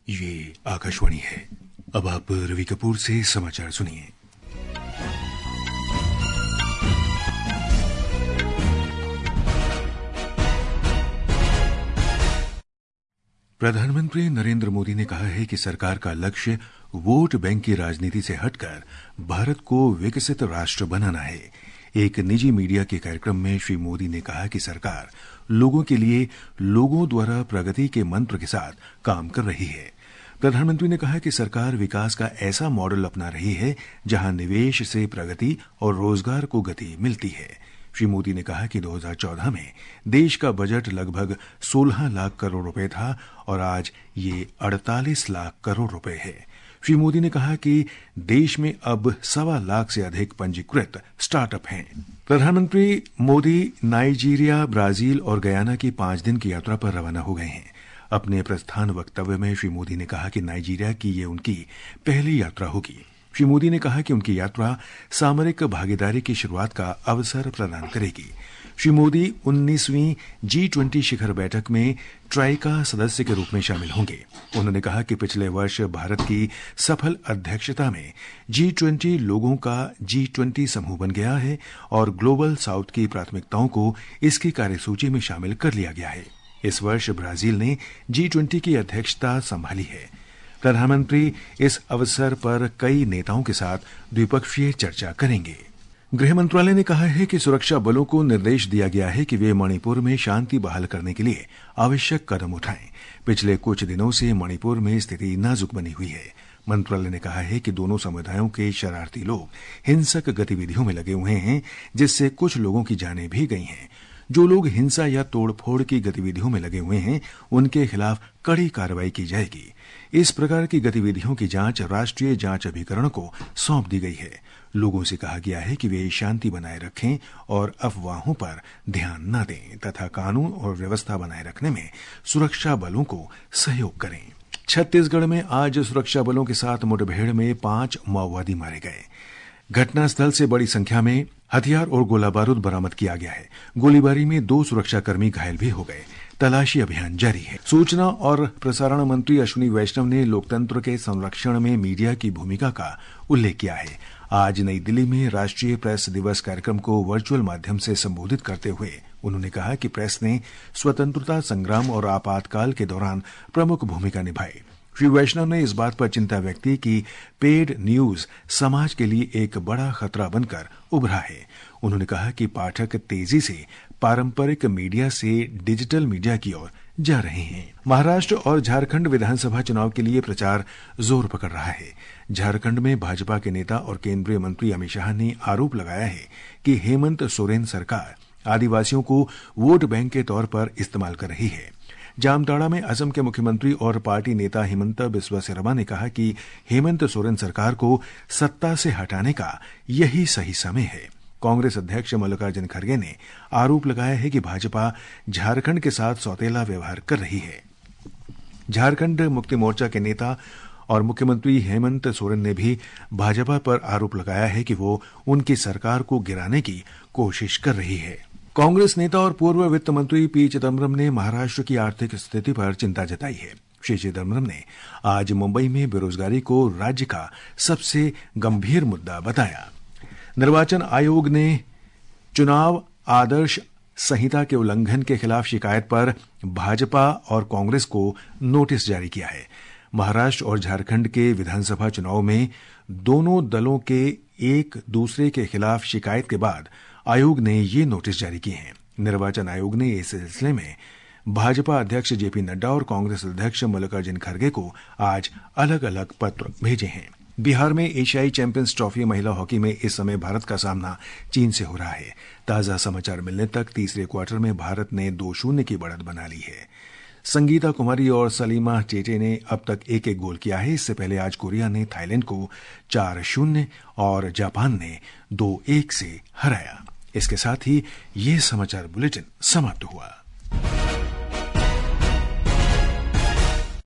ये आकाशवाणी है। अब आप रवि कपूर से समाचार सुनिए। प्रधानमंत्री नरेंद्र मोदी ने कहा है कि सरकार का लक्ष्य वोट बैंक की राजनीति से हटकर भारत को विकसित राष्ट्र बनाना है। एक निजी मीडिया के कार्यक्रम में श्री मोदी ने कहा कि सरकार लोगों के लिए लोगों द्वारा प्रगति के मंत्र के साथ काम कर रही है। प्रधानमंत्री ने कहा कि सरकार विकास का ऐसा मॉडल अपना रही है जहां निवेश से प्रगति और रोजगार को गति मिलती है। श्री मोदी ने कहा कि 2014 में देश का बजट लगभग 16 लाख करोड़ रुपए था और आज ये 48 लाख करोड़ रुपए है। श्री मोदी ने कहा कि देश में अब 1.25 लाख से अधिक पंजीकृत स्टार्टअप हैं। प्रधानमंत्री मोदी नाइजीरिया, ब्राजील और गयाना की 5 दिन की यात्रा पर रवाना हो गए हैं। अपने प्रस्थान वक्तव्य में श्री मोदी ने कहा कि नाइजीरिया की ये उनकी पहली यात्रा होगी। श्री मोदी ने कहा कि उनकी यात्रा सामरिक भागीदारी की शुरुआत का अवसर प्रदान करेगी। श्री मोदी 19वीं G20 शिखर बैठक में ट्राइका सदस्य के रूप में शामिल होंगे। उन्होंने कहा कि पिछले वर्ष भारत की सफल अध्यक्षता में G20 लोगों का G20 समूह बन गया है और ग्लोबल साउथ की प्राथमिकताओं को इसकी कार्यसूची में शामिल कर लिया गया है। इस वर्ष ब्राजील ने G20 की अध्यक्षता संभाली है। प्रधानमंत्री इस अवसर पर कई नेताओं के साथ द्विपक्षीय चर्चा करेंगे। गृह मंत्रालय ने कहा है कि सुरक्षा बलों को निर्देश दिया गया है कि वे मणिपुर में शांति बहाल करने के लिए आवश्यक कदम उठाएं। पिछले कुछ दिनों से मणिपुर में स्थिति नाजुक बनी हुई है। मंत्रालय ने कहा है कि दोनों समुदायों के शरारती लोग हिंसक गतिविधियों में लगे हुए हैं, जिससे कुछ लोगों की जानें भी गई हैं। जो लोग हिंसा या तोड़फोड़ की गतिविधियों में लगे हुए हैं, उनके खिलाफ कड़ी कार्रवाई की जाएगी। इस प्रकार की गतिविधियों की जांच राष्ट्रीय जांच अभिकरण को सौंप दी गई है। लोगों से कहा गया है कि वे शांति बनाए रखें और अफवाहों पर ध्यान न दें तथा कानून और व्यवस्था बनाए रखने में सुरक्षा बलों को सहयोग करें। छत्तीसगढ़ में आज सुरक्षा बलों के साथ मुठभेड़ में 5 माओवादी मारे गए। घटनास्थल से बड़ी संख्या में हथियार और गोला बारूद बरामद किया गया है। गोलीबारी में 2 सुरक्षाकर्मी घायल भी हो गए। तलाशी अभियान जारी है। सूचना और प्रसारण मंत्री अश्विनी वैष्णव ने लोकतंत्र के संरक्षण में मीडिया की भूमिका का उल्लेख किया है। आज नई दिल्ली में राष्ट्रीय प्रेस दिवस कार्यक्रम को वर्चुअल माध्यम से संबोधित करते हुए उन्होंने कहा कि प्रेस ने स्वतंत्रता संग्राम और आपातकाल के दौरान प्रमुख भूमिका निभाई। श्री वैष्णव ने इस बात पर चिंता व्यक्त की कि पेड न्यूज समाज के लिए एक बड़ा खतरा बनकर उभरा है। उन्होंने कहा कि पाठक तेजी से पारंपरिक मीडिया से डिजिटल मीडिया की ओर जा रहे हैं। महाराष्ट्र और झारखंड विधानसभा चुनाव के लिए प्रचार जोर पकड़ रहा है। झारखंड में भाजपा के नेता और केंद्रीय मंत्री अमित शाह ने आरोप लगाया है कि हेमंत सोरेन सरकार आदिवासियों को वोट बैंक के तौर पर इस्तेमाल कर रही है। जामताड़ा में असम के मुख्यमंत्री और पार्टी नेता हिमंता बिस्वा शर्मा ने कहा कि हेमंत सोरेन सरकार को सत्ता से हटाने का यही सही समय है। कांग्रेस अध्यक्ष मल्लिकार्जुन खड़गे ने आरोप लगाया है कि भाजपा झारखंड के साथ सौतेला व्यवहार कर रही है। झारखंड मुक्ति मोर्चा के नेता और मुख्यमंत्री हेमंत सोरेन ने भी भाजपा पर आरोप लगाया है कि वो उनकी सरकार को गिराने की कोशिश कर रही है। कांग्रेस नेता और पूर्व वित्त मंत्री पी चिदम्बरम ने महाराष्ट्र की आर्थिक स्थिति पर चिंता जताई है। श्री चिदम्बरम ने आज मुंबई में बेरोजगारी को राज्य का सबसे गंभीर मुद्दा बताया। निर्वाचन आयोग ने चुनाव आदर्श संहिता के उल्लंघन के खिलाफ शिकायत पर भाजपा और कांग्रेस को नोटिस जारी किया है। महाराष्ट्र और झारखंड के विधानसभा चुनाव में दोनों दलों के एक दूसरे के खिलाफ शिकायत के बाद आयोग ने ये नोटिस जारी किए हैं। निर्वाचन आयोग ने इस सिलसिले में भाजपा अध्यक्ष जेपी नड्डा और कांग्रेस अध्यक्ष मल्लिकार्जुन खड़गे को आज अलग अलग पत्र भेजे हैं। बिहार में एशियाई चैंपियंस ट्रॉफी महिला हॉकी में इस समय भारत का सामना चीन से हो रहा है। ताजा समाचार मिलने तक तीसरे क्वार्टर में भारत ने 2-0 की बढ़त बना ली है। संगीता कुमारी और सलीमा टेटे ने अब तक 1-1 गोल किया है। इससे पहले आज कोरिया ने थाईलैंड को 4-0 और जापान ने 2-1 से हराया। इसके साथ ही ये समाचार बुलेटिन समाप्त हुआ।